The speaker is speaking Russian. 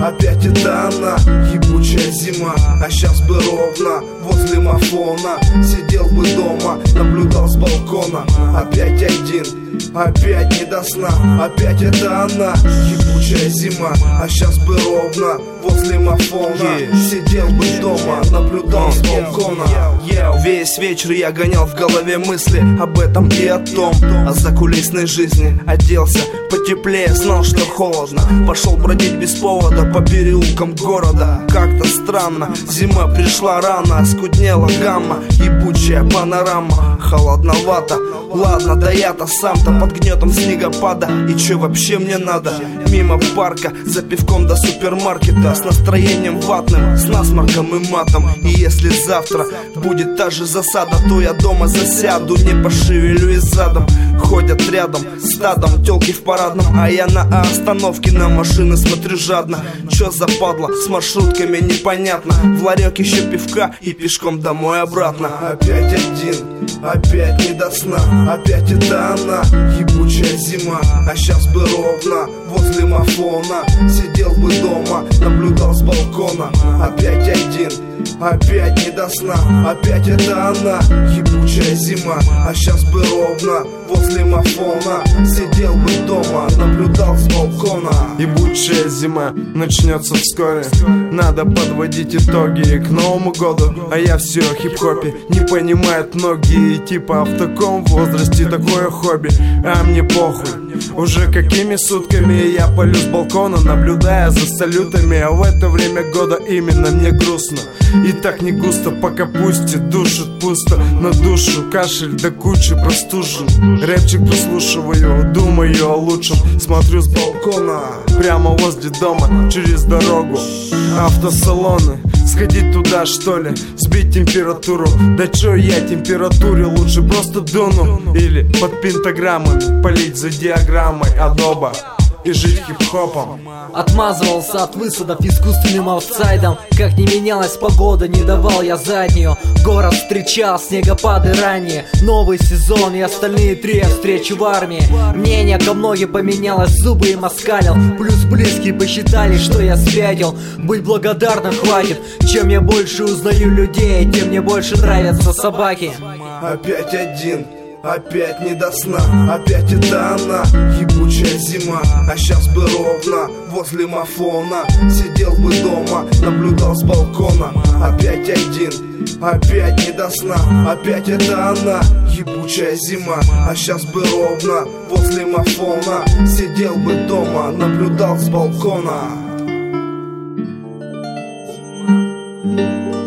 опять это она, ебучая зима. А щас бы ровно возле мафона сидел бы дома, наблюдал с балкона. Опять один, опять не до сна, опять это она, ебучая зима. А щас бы ровно возле мафона сидел бы дома, наблюдал с балкона. Весь вечер я гонял в голове мысли об этом и о том, о закулисной жизни. Оделся потеплее, знал, что холодно. Пошел бродить без повода по переулкам города. Как-то странно, зима пришла рано, оскуднела гамма, ебучая панорама. Холодновато, ладно, да я-то сам-то под гнетом снегопада. И че вообще мне надо? Мимо парка, за пивком до супермаркета, с настроением ватным, с насморком и матом. И если завтра будет та же засада, то я дома засяду, не пошевелюсь задом. Ходят рядом стадом тёлки в парадном, а я на остановке на машины смотрю жадно. Чё за падла, с маршрутками непонятно. В ларек еще пивка и пешком домой обратно. Опять один, опять не до сна, опять это она, ебучая зима. А щас бы ровно возле мафона сидел бы дома, наблюдал с балкона. Опять один, опять не до сна, опять это она, ебучая зима. А щас бы ровно возле мафона сидел бы дома, наблюдал с балкона. Ебучая зима начнется вскоре, надо подводить итоги к Новому году. А я все о хип-хопе, не понимают многие. Типа в таком возрасте такое хобби, а мне похуй. Уже какими сутками я палю с балкона, наблюдая за салютами. А в это время года именно мне грустно. И так не густо, пока пустит, душит пусто. На душу кашель да куча простужен. Рэпчик прослушиваю, думаю о лучшем. Смотрю с балкона, прямо возле дома, через дорогу автосалоны. Сходить туда что ли, сбить температуру? Да чё я температуре, лучше просто дуну. Или под пентаграммами полить за диаграммой адоба и жить хип-хопом. Отмазывался от высадов искусственным аутсайдом. Как не менялась погода, не давал я заднюю. Город встречал снегопады ранее. Новый сезон и остальные 3 встречи в армии. Мнение ко многим поменялось, зубы им оскалил. Плюс близкие посчитали, что я спятил. Быть благодарным хватит. Чем я больше узнаю людей, тем мне больше нравятся собаки. Опять один, опять не до сна, опять это она, ебучая зима. А щас бы ровно возле мафона сидел бы дома, наблюдал с балкона. Опять один, опять не до сна, опять это она, ебучая зима. А щас бы ровно возле мафона сидел бы дома, наблюдал с балкона.